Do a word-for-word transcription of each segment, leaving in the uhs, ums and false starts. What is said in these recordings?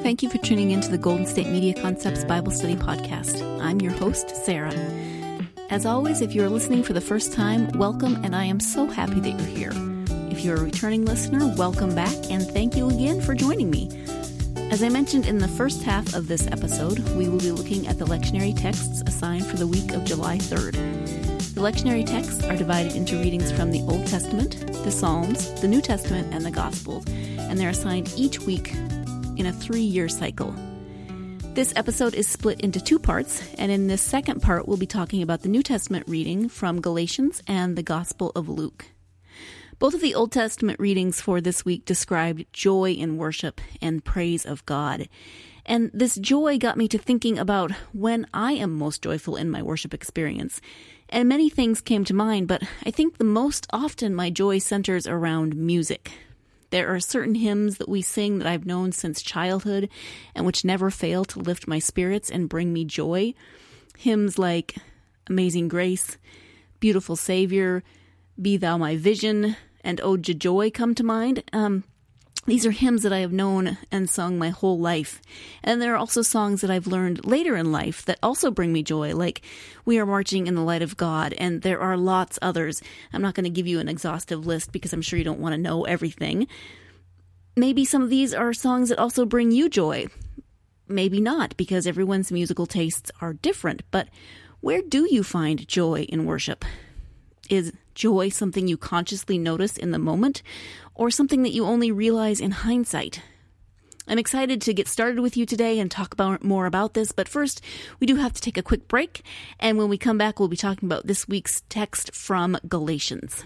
Thank you for tuning into the Golden State Media Concepts Bible Study Podcast. I'm your host, Sarah. As always, if you're listening for the first time, welcome, and I am so happy that you're here. If you're a returning listener, welcome back, and thank you again for joining me. As I mentioned in the first half of this episode, we will be looking at the lectionary texts assigned for the week of July third. The lectionary texts are divided into readings from the Old Testament, the Psalms, the New Testament, and the Gospels, and they're assigned each week in a three-year cycle. This episode is split into two parts, and in this second part, we'll be talking about the New Testament reading from Galatians and the Gospel of Luke. Both of the Old Testament readings for this week described joy in worship and praise of God. And this joy got me to thinking about when I am most joyful in my worship experience. And many things came to mind, but I think the most often my joy centers around music. There are certain hymns that we sing that I've known since childhood and which never fail to lift my spirits and bring me joy. Hymns like Amazing Grace, Beautiful Savior, Be Thou My Vision, and Ode to Joy come to mind. Um, these are hymns that I have known and sung my whole life. And there are also songs that I've learned later in life that also bring me joy, like We Are Marching in the Light of God, and there are lots others. I'm not going to give you an exhaustive list because I'm sure you don't want to know everything. Maybe some of these are songs that also bring you joy. Maybe not, because everyone's musical tastes are different. But where do you find joy in worship? Is joy something you consciously notice in the moment, or something that you only realize in hindsight? I'm excited to get started with you today and talk about more about this, but first, we do have to take a quick break, and when we come back, we'll be talking about this week's text from Galatians.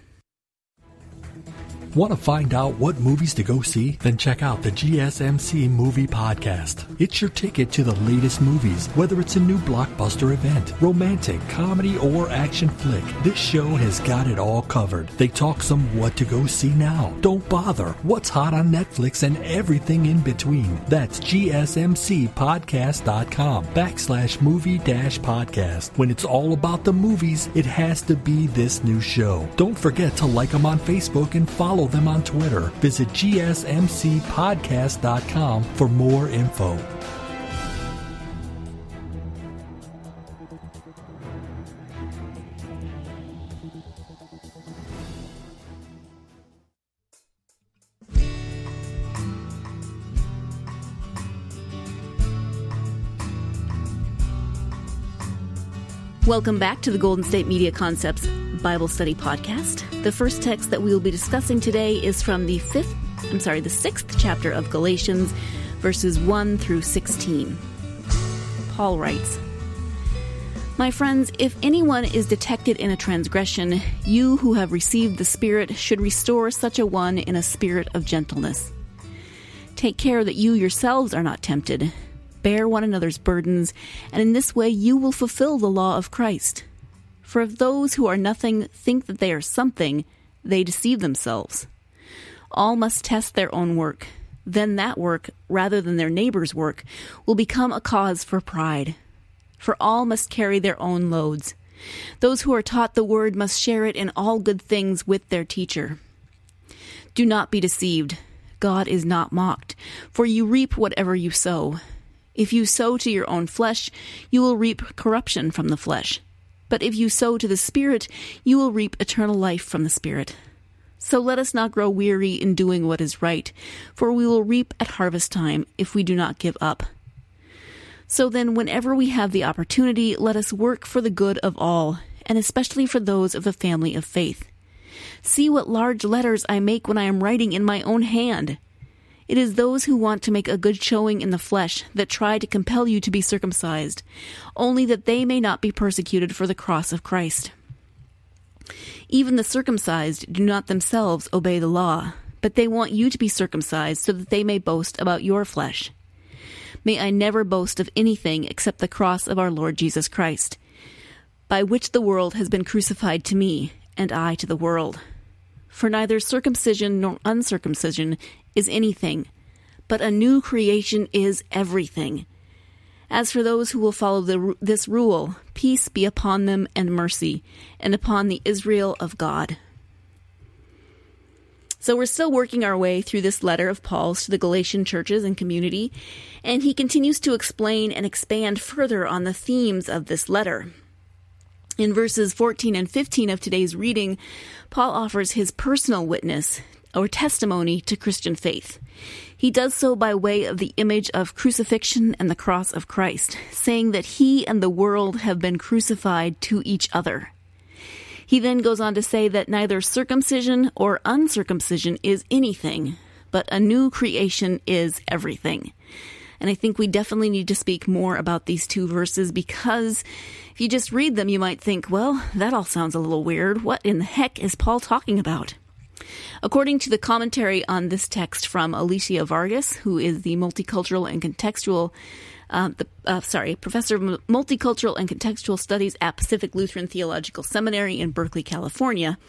Want to find out what movies to go see? Then check out the G S M C Movie Podcast. It's your ticket to the latest movies, whether it's a new blockbuster event, romantic, comedy, or action flick. This show has got it all covered. They talk some what to go see now. Don't bother. What's hot on Netflix and everything in between. That's gsmcpodcast.com backslash movie dash podcast. When it's all about the movies, it has to be this new show. Don't forget to like them on Facebook and follow them on Twitter. Visit g s m c podcast dot com for more info. Welcome back to the Golden State Media Concepts Bible Study Podcast. The first text that we will be discussing today is from the fifth, I'm sorry, the sixth chapter of Galatians, verses one through sixteen. Paul writes, "My friends, if anyone is detected in a transgression, you who have received the Spirit should restore such a one in a spirit of gentleness. Take care that you yourselves are not tempted. Bear one another's burdens, and in this way you will fulfill the law of Christ. For if those who are nothing think that they are something, they deceive themselves. All must test their own work. Then that work, rather than their neighbor's work, will become a cause for pride. For all must carry their own loads. Those who are taught the word must share it in all good things with their teacher. Do not be deceived. God is not mocked, for you reap whatever you sow. If you sow to your own flesh, you will reap corruption from the flesh. But if you sow to the Spirit, you will reap eternal life from the Spirit. So let us not grow weary in doing what is right, for we will reap at harvest time if we do not give up. So then, whenever we have the opportunity, let us work for the good of all, and especially for those of the family of faith. See what large letters I make when I am writing in my own hand. It is those who want to make a good showing in the flesh that try to compel you to be circumcised, only that they may not be persecuted for the cross of Christ. Even the circumcised do not themselves obey the law, but they want you to be circumcised so that they may boast about your flesh. May I never boast of anything except the cross of our Lord Jesus Christ, by which the world has been crucified to me, and I to the world. For neither circumcision nor uncircumcision is anything, but a new creation is everything. As for those who will follow the, this rule, peace be upon them and mercy, and upon the Israel of God." So we're still working our way through this letter of Paul's to the Galatian churches and community, and he continues to explain and expand further on the themes of this letter. In verses fourteen and fifteen of today's reading, Paul offers his personal witness or testimony to Christian faith. He does so by way of the image of crucifixion and the cross of Christ, saying that he and the world have been crucified to each other. He then goes on to say that neither circumcision or uncircumcision is anything, but a new creation is everything. And I think we definitely need to speak more about these two verses, because if you just read them, you might think, well, that all sounds a little weird. What in the heck is Paul talking about? According to the commentary on this text from Alicia Vargas, who is the multicultural and contextual Uh, the, uh, sorry, professor of multicultural and contextual studies at Pacific Lutheran Theological Seminary in Berkeley, California.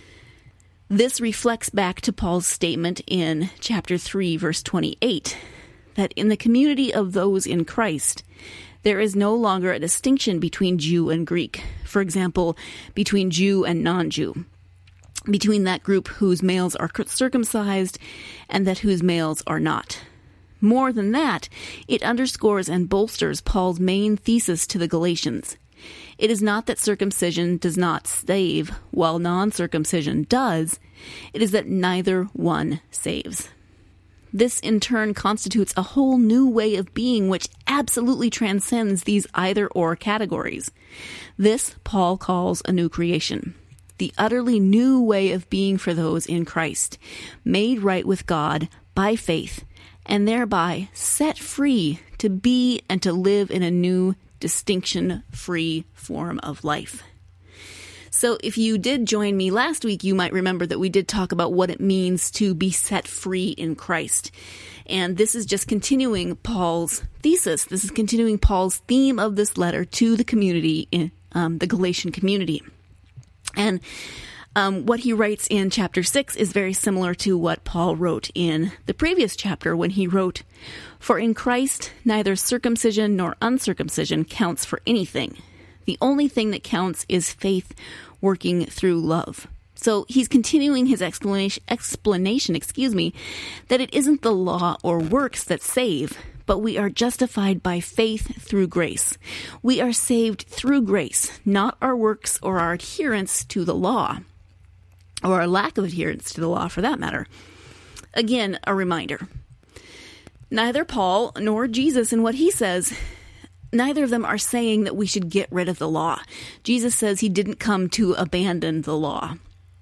This reflects back to Paul's statement in chapter three, verse twenty-eight, that in the community of those in Christ, there is no longer a distinction between Jew and Greek. For example, between Jew and non-Jew, between that group whose males are circumcised and that whose males are not. More than that, it underscores and bolsters Paul's main thesis to the Galatians. It is not that circumcision does not save, while non-circumcision does. It is that neither one saves. This, in turn, constitutes a whole new way of being which absolutely transcends these either-or categories. This Paul calls a new creation, the utterly new way of being for those in Christ, made right with God by faith, and thereby set free to be and to live in a new, distinction-free form of life. So if you did join me last week, you might remember that we did talk about what it means to be set free in Christ. And this is just continuing Paul's thesis. This is continuing Paul's theme of this letter to the community, in um, the Galatian community. And Um, what he writes in chapter six is very similar to what Paul wrote in the previous chapter when he wrote, "For in Christ neither circumcision nor uncircumcision counts for anything. The only thing that counts is faith working through love." So he's continuing his explanation, explanation, excuse me, that it isn't the law or works that save, but we are justified by faith through grace. We are saved through grace, not our works or our adherence to the law, or our lack of adherence to the law for that matter. Again, a reminder. Neither Paul nor Jesus in what he says, neither of them are saying that we should get rid of the law. Jesus says he didn't come to abandon the law.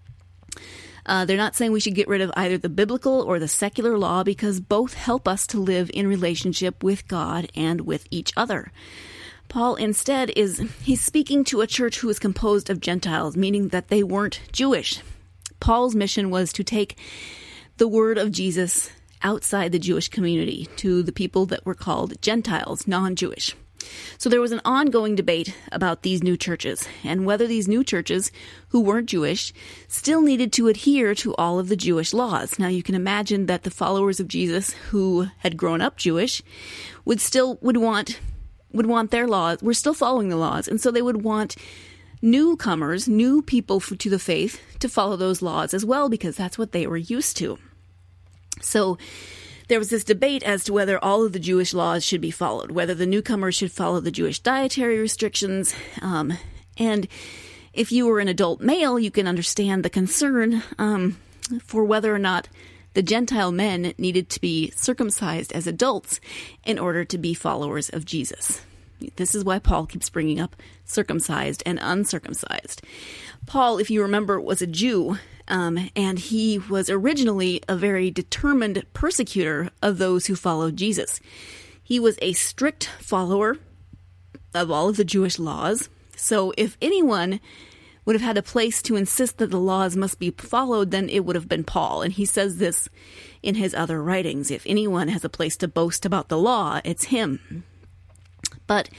Uh, they're not saying we should get rid of either the biblical or the secular law, because both help us to live in relationship with God and with each other. Paul instead is, he's speaking to a church who is composed of Gentiles, meaning that they weren't Jewish. Paul's mission was to take the word of Jesus outside the Jewish community to the people that were called Gentiles, non-Jewish. So there was an ongoing debate about these new churches and whether these new churches, who weren't Jewish, still needed to adhere to all of the Jewish laws. Now you can imagine that the followers of Jesus who had grown up Jewish would still would want would want their laws. We're still following the laws, and so they would want newcomers, new people to the faith, to follow those laws as well, because that's what they were used to. So there was this debate as to whether all of the Jewish laws should be followed, whether the newcomers should follow the Jewish dietary restrictions. Um, and if you were an adult male, you can understand the concern um, for whether or not the Gentile men needed to be circumcised as adults in order to be followers of Jesus. This is why Paul keeps bringing up circumcised and uncircumcised. Paul, if you remember, was a Jew, um, and he was originally a very determined persecutor of those who followed Jesus. He was a strict follower of all of the Jewish laws, so if anyone would have had a place to insist that the laws must be followed, then it would have been Paul. And he says this in his other writings. If anyone has a place to boast about the law, it's him. But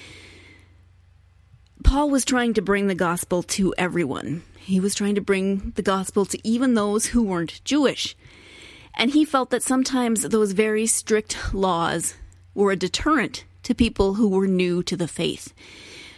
Paul was trying to bring the gospel to everyone. He was trying to bring the gospel to even those who weren't Jewish. And he felt that sometimes those very strict laws were a deterrent to people who were new to the faith.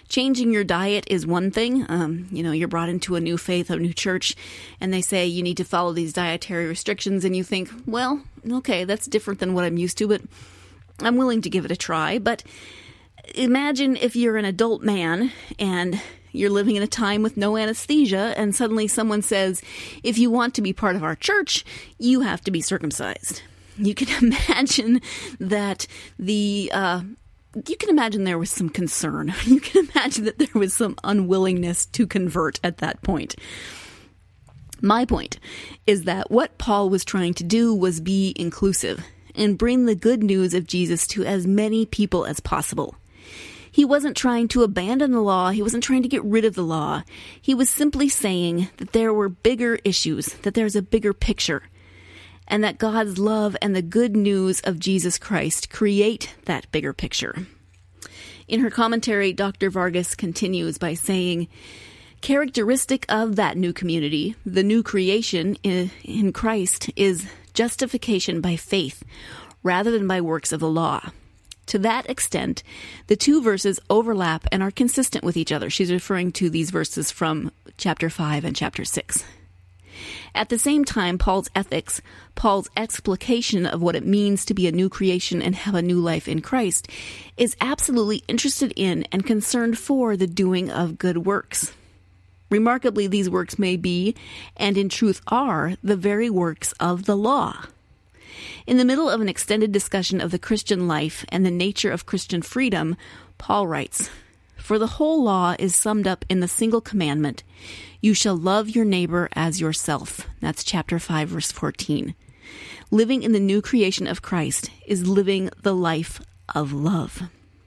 Changing your diet is one thing. Um, you know, you're brought into a new faith, a new church, and they say you need to follow these dietary restrictions, and you think, well, okay, that's different than what I'm used to, but I'm willing to give it a try. But imagine if you're an adult man and you're living in a time with no anesthesia, and suddenly someone says, if you want to be part of our church, you have to be circumcised. You can imagine that the... Uh, You can imagine there was some concern. You can imagine that there was some unwillingness to convert at that point. My point is that what Paul was trying to do was be inclusive and bring the good news of Jesus to as many people as possible. He wasn't trying to abandon the law. He wasn't trying to get rid of the law. He was simply saying that there were bigger issues, that there's a bigger picture, and that God's love and the good news of Jesus Christ create that bigger picture. In her commentary, Doctor Vargas continues by saying, characteristic of that new community, the new creation in, in Christ, is justification by faith rather than by works of the law. To that extent, the two verses overlap and are consistent with each other. She's referring to these verses from chapter five and chapter six. At the same time, Paul's ethics, Paul's explication of what it means to be a new creation and have a new life in Christ, is absolutely interested in and concerned for the doing of good works. Remarkably, these works may be, and in truth are, the very works of the law. In the middle of an extended discussion of the Christian life and the nature of Christian freedom, Paul writes, "For the whole law is summed up in the single commandment, you shall love your neighbor as yourself." That's chapter five, verse fourteen. Living in the new creation of Christ is living the life of love.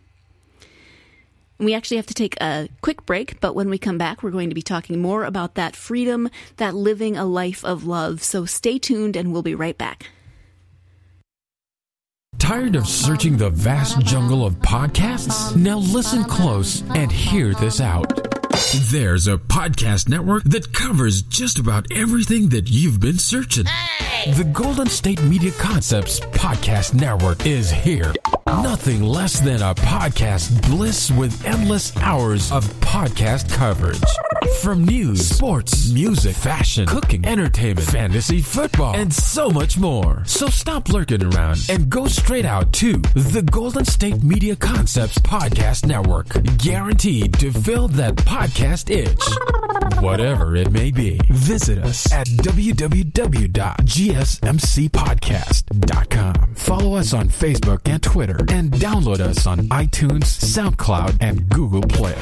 We actually have to take a quick break, but when we come back, we're going to be talking more about that freedom, that living a life of love. So stay tuned and we'll be right back. Tired of searching the vast jungle of podcasts? Now listen close and hear this out. There's a podcast network that covers just about everything that you've been searching. Hey! The Golden State Media Concepts Podcast Network is here. Nothing less than a podcast bliss with endless hours of podcast coverage. From news, sports, music, fashion, cooking, entertainment, fantasy, football, and so much more. So stop lurking around and go straight out to the Golden State Media Concepts Podcast Network. Guaranteed to fill that podcast itch, whatever it may be. Visit us at w w w dot g s m c podcast dot com. Follow us on Facebook and Twitter, and download us on iTunes, SoundCloud, and Google Play.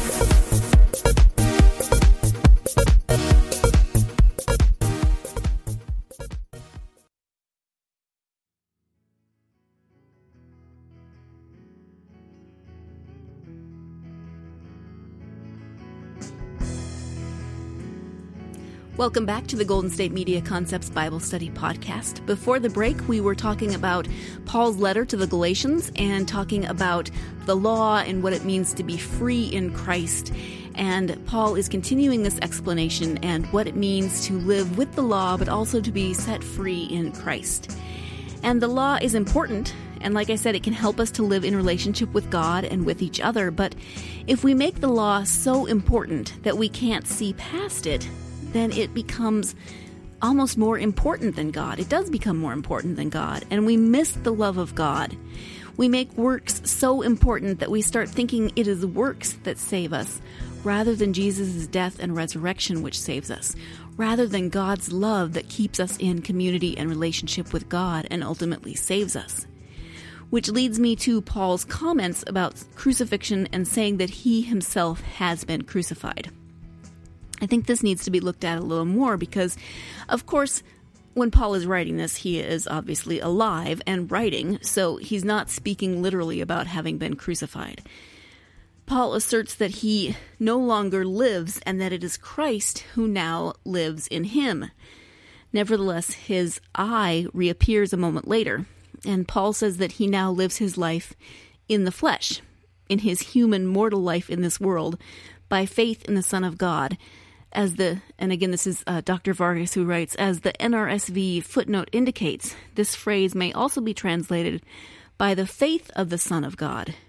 Welcome back to the Golden State Media Concepts Bible Study Podcast. Before the break, we were talking about Paul's letter to the Galatians and talking about the law and what it means to be free in Christ. And Paul is continuing this explanation and what it means to live with the law, but also to be set free in Christ. And the law is important. And like I said, it can help us to live in relationship with God and with each other. But if we make the law so important that we can't see past it, then it becomes almost more important than God. It does become more important than God, and we miss the love of God. We make works so important that we start thinking it is works that save us, rather than Jesus' death and resurrection which saves us, rather than God's love that keeps us in community and relationship with God and ultimately saves us. Which leads me to Paul's comments about crucifixion and saying that he himself has been crucified. I think this needs to be looked at a little more because, of course, when Paul is writing this, he is obviously alive and writing, so he's not speaking literally about having been crucified. Paul asserts that he no longer lives and that it is Christ who now lives in him. Nevertheless, his I reappears a moment later, and Paul says that he now lives his life in the flesh, in his human mortal life in this world, by faith in the Son of God. As the, and again, this is uh, Doctor Vargas who writes, as the N R S V footnote indicates, this phrase may also be translated by the faith of the Son of God.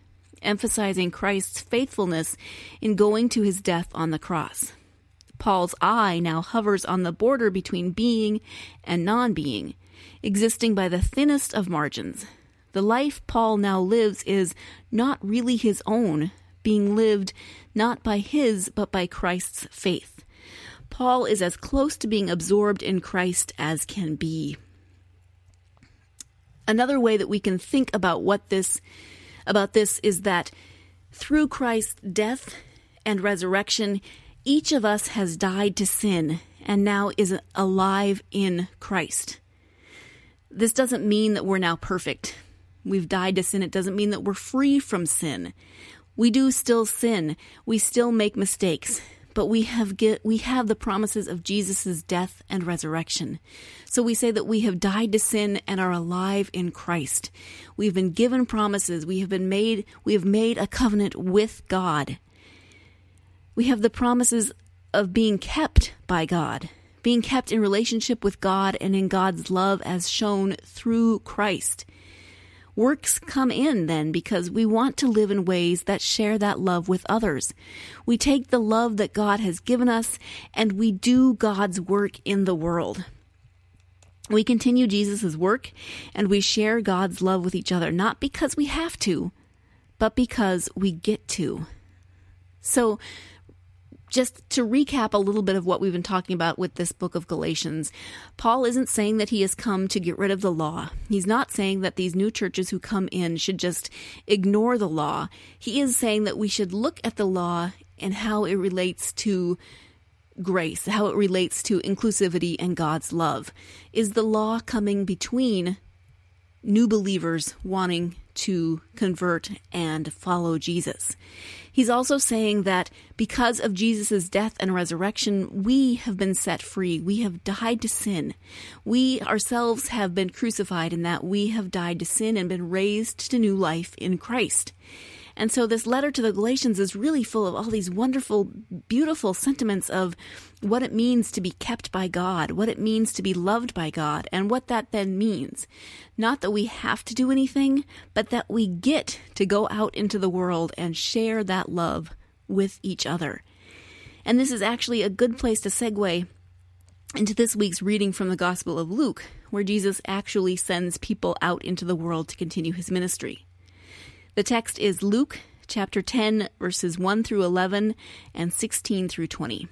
emphasizing Christ's faithfulness in going to his death on the cross. Paul's eye now hovers on the border between being and non-being, existing by the thinnest of margins. The life Paul now lives is not really his own, being lived not by his, but by Christ's faith. Paul is as close to being absorbed in Christ as can be. Another way that we can think about what this, about this is that through Christ's death and resurrection, each of us has died to sin and now is alive in Christ. This doesn't mean that we're now perfect. We've died to sin. It doesn't mean that we're free from sin. We do still sin. We still make mistakes. But we have get, we have the promises of Jesus' death and resurrection. So we say that we have died to sin and are alive in Christ. We've been given promises. We have been made, we have made a covenant with God. We have the promises of being kept by God, being kept in relationship with God and in God's love as shown through Christ. Works come in then because we want to live in ways that share that love with others. We take the love that God has given us and we do God's work in the world. We continue Jesus' work and we share God's love with each other, not because we have to, but because we get to. So, just to recap a little bit of what we've been talking about with this book of Galatians, Paul isn't saying that he has come to get rid of the law. He's not saying that these new churches who come in should just ignore the law. He is saying that we should look at the law and how it relates to grace, how it relates to inclusivity and God's love. Is the law coming between new believers wanting to convert and follow Jesus? He's also saying that because of Jesus' death and resurrection, we have been set free. We have died to sin. We ourselves have been crucified in that we have died to sin and been raised to new life in Christ. And so this letter to the Galatians is really full of all these wonderful, beautiful sentiments of what it means to be kept by God, what it means to be loved by God, and what that then means. Not that we have to do anything, but that we get to go out into the world and share that love with each other. And this is actually a good place to segue into this week's reading from the Gospel of Luke, where Jesus actually sends people out into the world to continue his ministry. The text is Luke chapter ten, verses one through eleven and sixteen through twenty.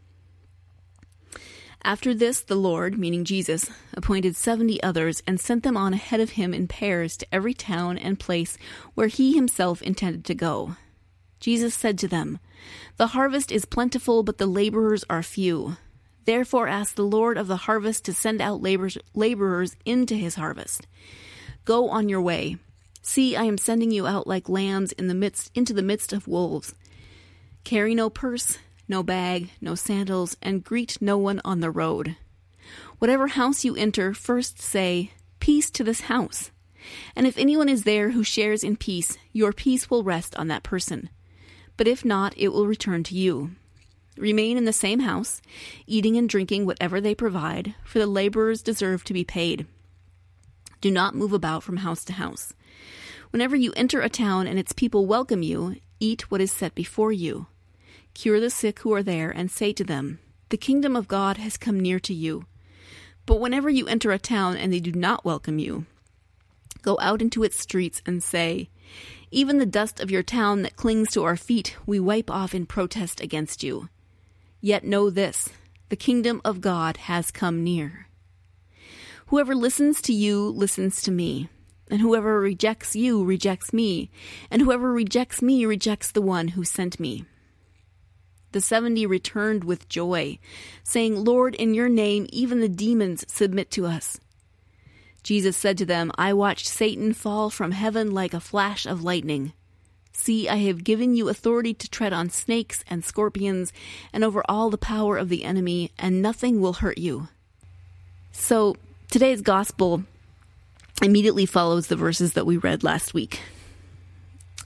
After this, the Lord, meaning Jesus, appointed seventy others and sent them on ahead of him in pairs to every town and place where he himself intended to go. Jesus said to them, "The harvest is plentiful, but the laborers are few. Therefore ask the Lord of the harvest to send out laborers, laborers into his harvest. Go on your way. See, I am sending you out like lambs in the midst into the midst of wolves. Carry no purse, no bag, no sandals, and greet no one on the road. Whatever house you enter, first say, 'Peace to this house.' And if anyone is there who shares in peace, your peace will rest on that person. But if not, it will return to you. Remain in the same house, eating and drinking whatever they provide, for the laborers deserve to be paid. Do not move about from house to house. Whenever you enter a town and its people welcome you, eat what is set before you. Cure the sick who are there and say to them, 'The kingdom of God has come near to you.' But whenever you enter a town and they do not welcome you, go out into its streets and say, 'Even the dust of your town that clings to our feet we wipe off in protest against you.' Yet know this, the kingdom of God has come near. Whoever listens to you listens to me. And whoever rejects you rejects me, and whoever rejects me rejects the one who sent me." The seventy returned with joy, saying, "Lord, in your name even the demons submit to us." Jesus said to them, "I watched Satan fall from heaven like a flash of lightning. See, I have given you authority to tread on snakes and scorpions, and over all the power of the enemy, and nothing will hurt you." So, today's gospel immediately follows the verses that we read last week.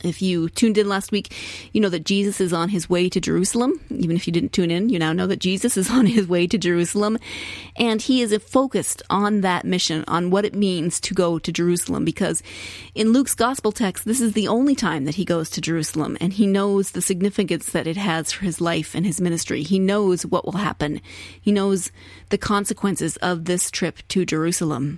If you tuned in last week, you know that Jesus is on his way to Jerusalem. Even if you didn't tune in, you now know that Jesus is on his way to Jerusalem. And he is focused on that mission, on what it means to go to Jerusalem. Because in Luke's gospel text, this is the only time that he goes to Jerusalem. And he knows the significance that it has for his life and his ministry. He knows what will happen. He knows the consequences of this trip to Jerusalem.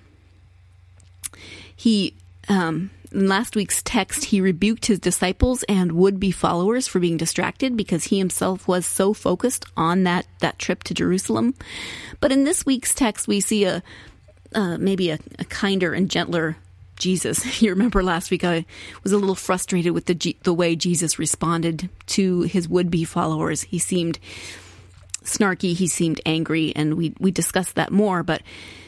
He... Um, In last week's text, he rebuked his disciples and would-be followers for being distracted because he himself was so focused on that, that trip to Jerusalem. But in this week's text, we see a uh, maybe a, a kinder and gentler Jesus. You remember last week I was a little frustrated with the G- the way Jesus responded to his would-be followers. He seemed snarky, he seemed angry, and we we discussed that more, but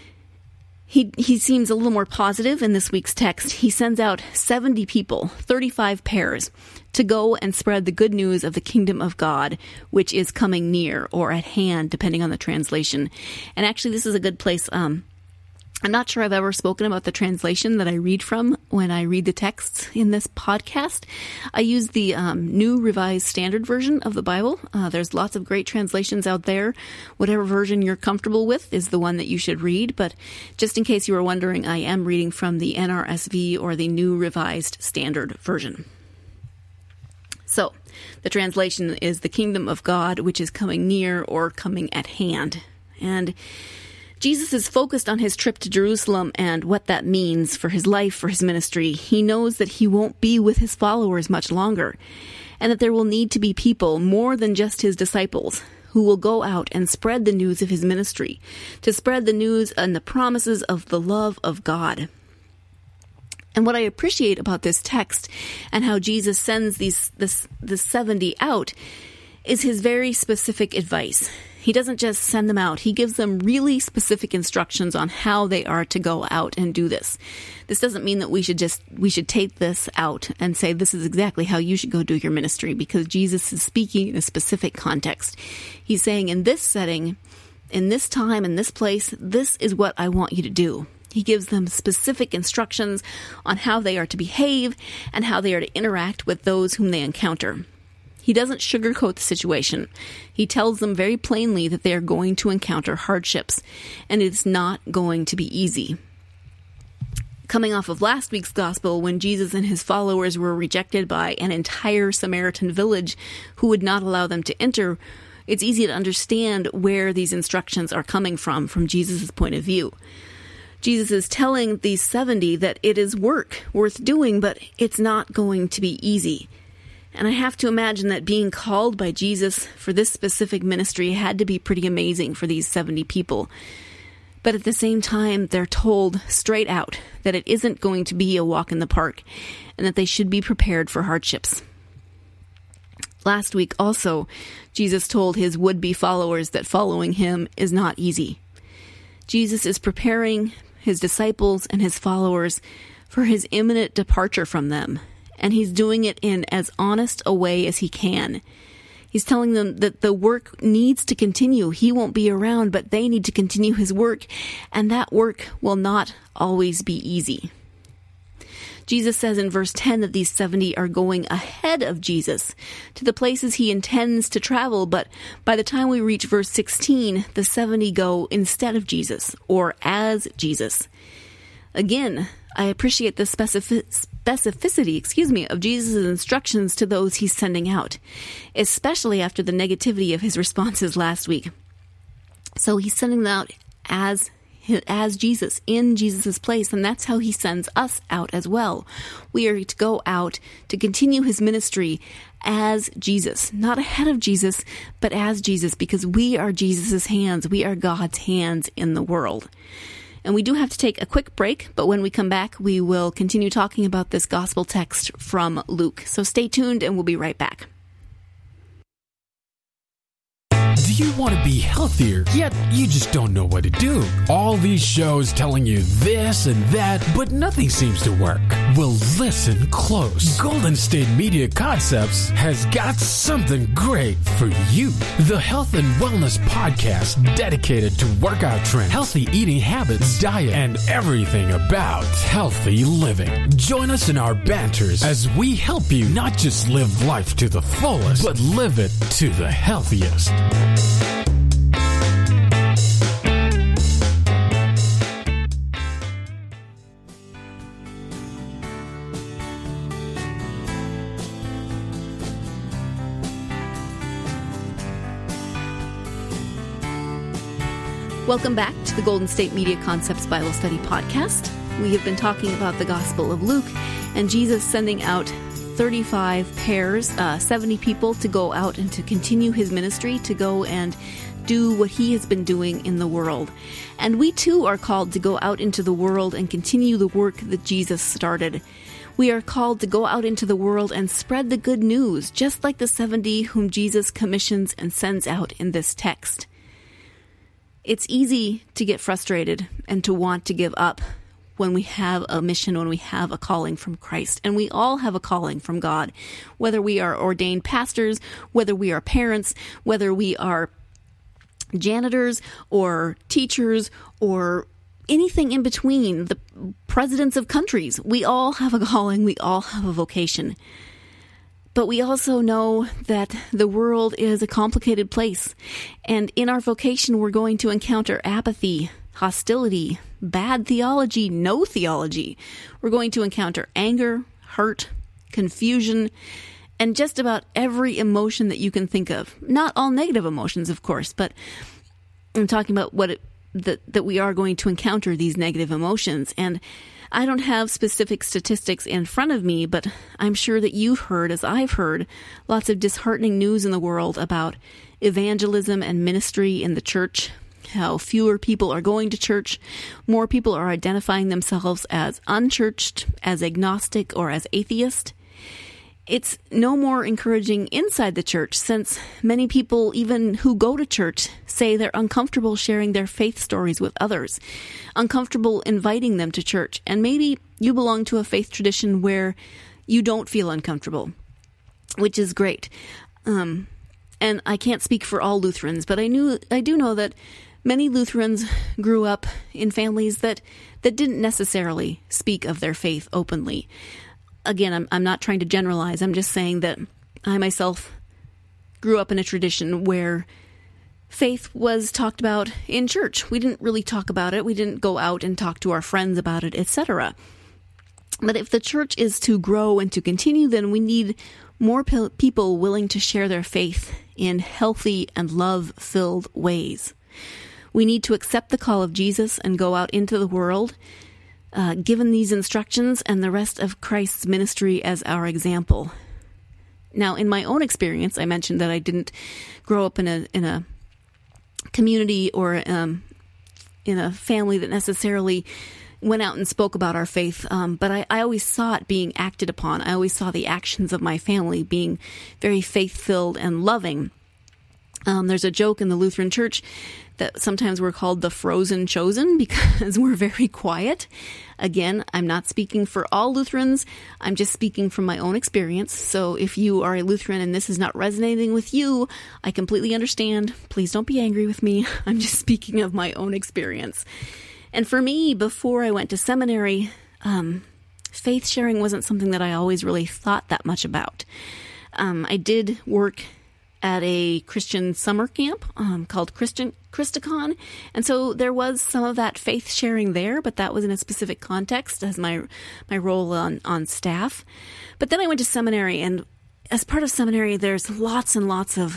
He he seems a little more positive in this week's text. He sends out seventy people, thirty-five pairs, to go and spread the good news of the kingdom of God, which is coming near or at hand, depending on the translation. And actually, this is a good place. Um, I'm not sure I've ever spoken about the translation that I read from when I read the texts in this podcast. I use the um, New Revised Standard Version of the Bible. Uh, there's lots of great translations out there. Whatever version you're comfortable with is the one that you should read. But just in case you were wondering, I am reading from the N R S V, or the New Revised Standard Version. So, the translation is the kingdom of God, which is coming near or coming at hand. And Jesus is focused on his trip to Jerusalem and what that means for his life, for his ministry. He knows that he won't be with his followers much longer, and that there will need to be people more than just his disciples who will go out and spread the news of his ministry, to spread the news and the promises of the love of God. And what I appreciate about this text and how Jesus sends these this the seventy out is his very specific advice. He doesn't just send them out. He gives them really specific instructions on how they are to go out and do this. This doesn't mean that we should just, we should take this out and say, this is exactly how you should go do your ministry, because Jesus is speaking in a specific context. He's saying, in this setting, in this time, in this place, this is what I want you to do. He gives them specific instructions on how they are to behave and how they are to interact with those whom they encounter. He doesn't sugarcoat the situation. He tells them very plainly that they are going to encounter hardships, and it's not going to be easy. Coming off of last week's gospel, when Jesus and his followers were rejected by an entire Samaritan village who would not allow them to enter, it's easy to understand where these instructions are coming from, from Jesus' point of view. Jesus is telling these seventy that it is work worth doing, but it's not going to be easy. And I have to imagine that being called by Jesus for this specific ministry had to be pretty amazing for these seventy people. But at the same time, they're told straight out that it isn't going to be a walk in the park, and that they should be prepared for hardships. Last week also, Jesus told his would-be followers that following him is not easy. Jesus is preparing his disciples and his followers for his imminent departure from them. And he's doing it in as honest a way as he can. He's telling them that the work needs to continue. He won't be around, but they need to continue his work, and that work will not always be easy. Jesus says in verse ten that these seventy are going ahead of Jesus to the places he intends to travel, but by the time we reach verse sixteen, the seventy go instead of Jesus, or as Jesus. Again, I appreciate the specific, specificity, excuse me, of Jesus' instructions to those he's sending out, especially after the negativity of his responses last week. So he's sending them out as as Jesus, in Jesus' place, and that's how he sends us out as well. We are to go out to continue his ministry as Jesus, not ahead of Jesus, but as Jesus, because we are Jesus' hands. We are God's hands in the world. And we do have to take a quick break, but when we come back, we will continue talking about this gospel text from Luke. So stay tuned, and we'll be right back. Do you want to be healthier, yet you just don't know what to do? All these shows telling you this and that, but nothing seems to work. Well, listen close. Golden State Media Concepts has got something great for you. The Health and Wellness Podcast dedicated to workout trends, healthy eating habits, diet, and everything about healthy living. Join us in our banters as we help you not just live life to the fullest, but live it to the healthiest. Welcome back to the Golden State Media Concepts Bible Study Podcast. We have been talking about the Gospel of Luke and Jesus sending out thirty-five pairs, uh, seventy people to go out and to continue his ministry, to go and do what he has been doing in the world. And we too are called to go out into the world and continue the work that Jesus started. We are called to go out into the world and spread the good news, just like the seventy whom Jesus commissions and sends out in this text. It's easy to get frustrated and to want to give up when we have a mission, when we have a calling from Christ. And we all have a calling from God, whether we are ordained pastors, whether we are parents, whether we are janitors or teachers or anything in between, the presidents of countries. We all have a calling. We all have a vocation. But we also know that the world is a complicated place. And in our vocation, we're going to encounter apathy, hostility, bad theology, no theology. We're going to encounter anger, hurt, confusion, and just about every emotion that you can think of. Not all negative emotions, of course, but I'm talking about what it, that, that we are going to encounter these negative emotions. And I don't have specific statistics in front of me, but I'm sure that you've heard, as I've heard, lots of disheartening news in the world about evangelism and ministry in the church, how fewer people are going to church, more people are identifying themselves as unchurched, as agnostic, or as atheist. It's no more encouraging inside the church, since many people, even who go to church, say they're uncomfortable sharing their faith stories with others, uncomfortable inviting them to church. And maybe you belong to a faith tradition where you don't feel uncomfortable, which is great. Um, and I can't speak for all Lutherans, but I knew I do know that many Lutherans grew up in families that, that didn't necessarily speak of their faith openly. Again, I'm, I'm not trying to generalize. I'm just saying that I myself grew up in a tradition where faith was talked about in church. We didn't really talk about it. We didn't go out and talk to our friends about it, et cetera. But if the church is to grow and to continue, then we need more pe- people willing to share their faith in healthy and love-filled ways. We need to accept the call of Jesus and go out into the world, Uh, given these instructions and the rest of Christ's ministry as our example. Now, in my own experience, I mentioned that I didn't grow up in a in a community or um, in a family that necessarily went out and spoke about our faith, um, but I, I always saw it being acted upon. I always saw the actions of my family being very faith-filled and loving. Um, there's a joke in the Lutheran Church that sometimes we're called the frozen chosen because we're very quiet. Again, I'm not speaking for all Lutherans. I'm just speaking from my own experience. So if you are a Lutheran and this is not resonating with you, I completely understand. Please don't be angry with me. I'm just speaking of my own experience. And for me, before I went to seminary, um, faith sharing wasn't something that I always really thought that much about. Um, I did work at a Christian summer camp um, called Christian Christicon. And so there was some of that faith sharing there, but that was in a specific context as my my role on, on staff. But then I went to seminary, and as part of seminary, there's lots and lots of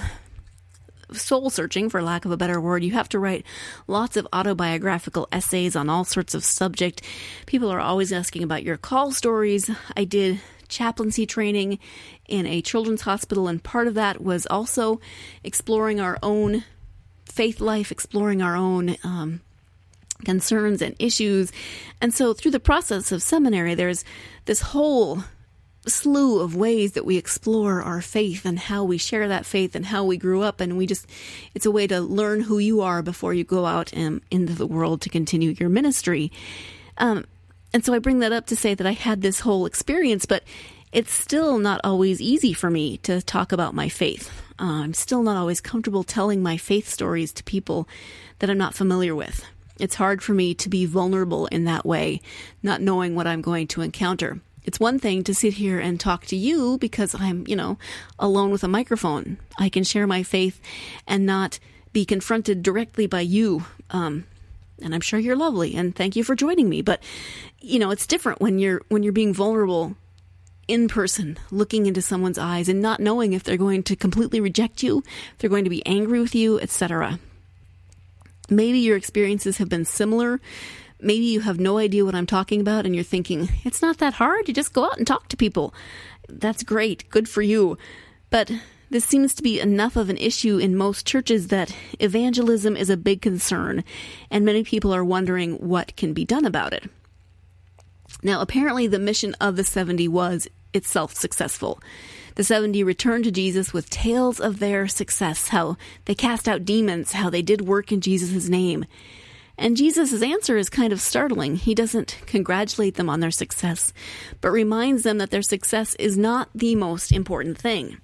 soul searching, for lack of a better word. You have to write lots of autobiographical essays on all sorts of subject. People are always asking about your call stories. I did chaplaincy training in a children's hospital, and part of that was also exploring our own faith life, exploring our own um, concerns and issues. And so through the process of seminary, there's this whole slew of ways that we explore our faith and how we share that faith and how we grew up. And we just, it's a way to learn who you are before you go out and into the world to continue your ministry. Um, And so I bring that up to say that I had this whole experience, but it's still not always easy for me to talk about my faith. Uh, I'm still not always comfortable telling my faith stories to people that I'm not familiar with. It's hard for me to be vulnerable in that way, not knowing what I'm going to encounter. It's one thing to sit here and talk to you because I'm, you know, alone with a microphone. I can share my faith and not be confronted directly by you. Um, and I'm sure you're lovely, and thank you for joining me. But, you know, it's different when you're when you're being vulnerable in person, looking into someone's eyes and not knowing if they're going to completely reject you, if they're going to be angry with you, et cetera. Maybe your experiences have been similar. Maybe you have no idea what I'm talking about and you're thinking, it's not that hard. You just go out and talk to people. That's great. Good for you. But this seems to be enough of an issue in most churches that evangelism is a big concern, and many people are wondering what can be done about it. Now, apparently the mission of the seventy was itself successful. The seventy returned to Jesus with tales of their success, how they cast out demons, how they did work in Jesus' name. And Jesus' answer is kind of startling. He doesn't congratulate them on their success, but reminds them that their success is not the most important thing.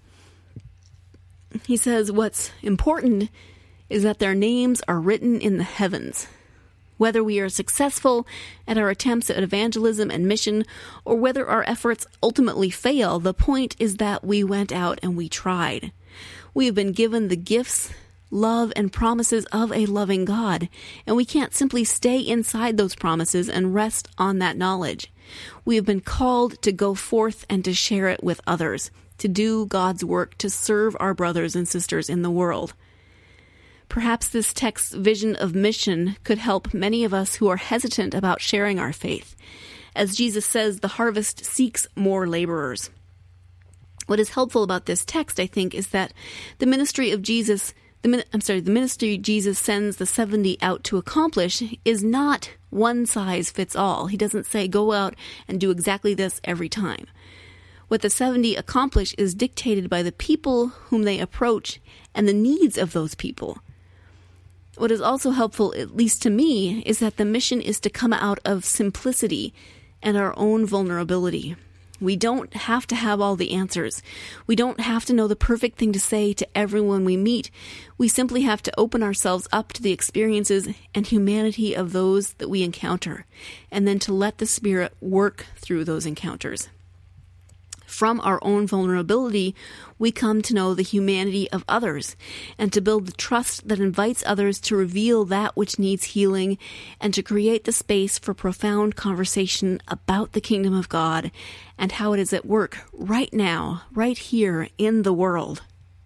He says what's important is that their names are written in the heavens. Whether we are successful at our attempts at evangelism and mission, or whether our efforts ultimately fail, the point is that we went out and we tried. We have been given the gifts, love, and promises of a loving God, and we can't simply stay inside those promises and rest on that knowledge. We have been called to go forth and to share it with others, to do God's work, to serve our brothers and sisters in the world. Perhaps this text's vision of mission could help many of us who are hesitant about sharing our faith. As Jesus says, the harvest seeks more laborers. What is helpful about this text, I think, is that the ministry of Jesus, the I'm sorry, the ministry Jesus sends the seventy out to accomplish is not one size fits all. He doesn't say, go out and do exactly this every time. What the seventy accomplish is dictated by the people whom they approach and the needs of those people. What is also helpful, at least to me, is that the mission is to come out of simplicity and our own vulnerability. We don't have to have all the answers. We don't have to know the perfect thing to say to everyone we meet. We simply have to open ourselves up to the experiences and humanity of those that we encounter, and then to let the Spirit work through those encounters. From our own vulnerability, we come to know the humanity of others and to build the trust that invites others to reveal that which needs healing and to create the space for profound conversation about the kingdom of God and how it is at work right now, right here in the world.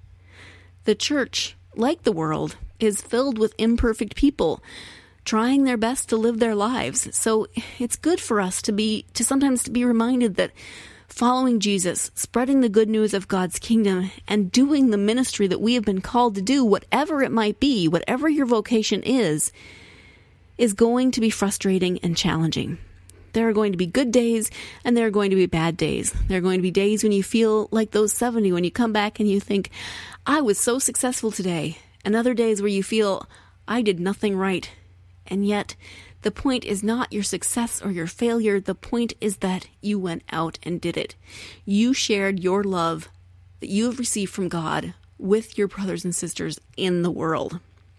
The church, like the world, is filled with imperfect people trying their best to live their lives. So it's good for us to be, to sometimes to be reminded that following Jesus, spreading the good news of God's kingdom, and doing the ministry that we have been called to do, whatever it might be, whatever your vocation is, is going to be frustrating and challenging. There are going to be good days, and there are going to be bad days. There are going to be days when you feel like those seventy, when you come back and you think, I was so successful today. And other days where you feel, I did nothing right. And yet, the point is not your success or your failure. The point is that you went out and did it. You shared your love that you have received from God with your brothers and sisters in the world.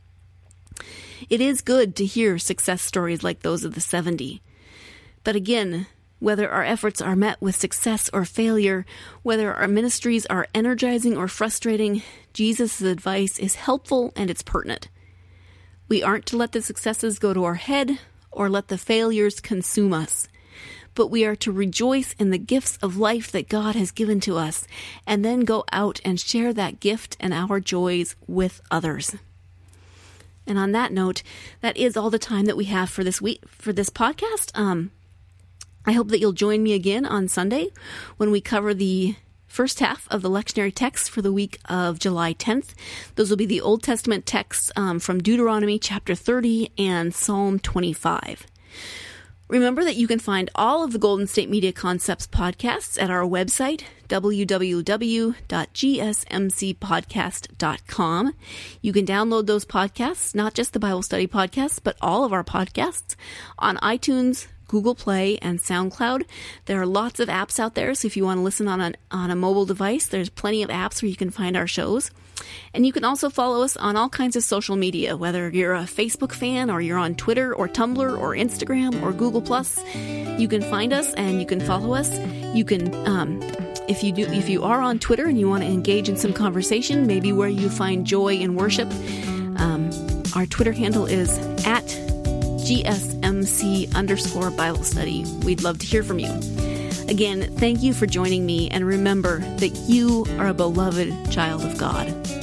It is good to hear success stories like those of the seventy. But again, whether our efforts are met with success or failure, whether our ministries are energizing or frustrating, Jesus' advice is helpful and it's pertinent. We aren't to let the successes go to our head or let the failures consume us, but we are to rejoice in the gifts of life that God has given to us and then go out and share that gift and our joys with others. And on that note, that is all the time that we have for this week, for this podcast. Um, I hope that you'll join me again on Sunday when we cover the first half of the lectionary text for the week of July tenth. Those will be the Old Testament texts um, from Deuteronomy chapter thirty and Psalm twenty-five. Remember that you can find all of the Golden State Media Concepts podcasts at our website, w w w dot g s m c podcast dot com. You can download those podcasts, not just the Bible study podcasts, but all of our podcasts on iTunes, Google Play, and SoundCloud. There are lots of apps out there, so if you want to listen on a, on a mobile device, there's plenty of apps where you can find our shows. And you can also follow us on all kinds of social media, whether you're a Facebook fan or you're on Twitter or Tumblr or Instagram or Google Plus. You can find us and you can follow us. You can, um, if you do, if you are on Twitter and you want to engage in some conversation, maybe where you find joy in worship, um, our Twitter handle is at G S M C underscore Bible study. We'd love to hear from you. Again, thank you for joining me, and remember that you are a beloved child of God.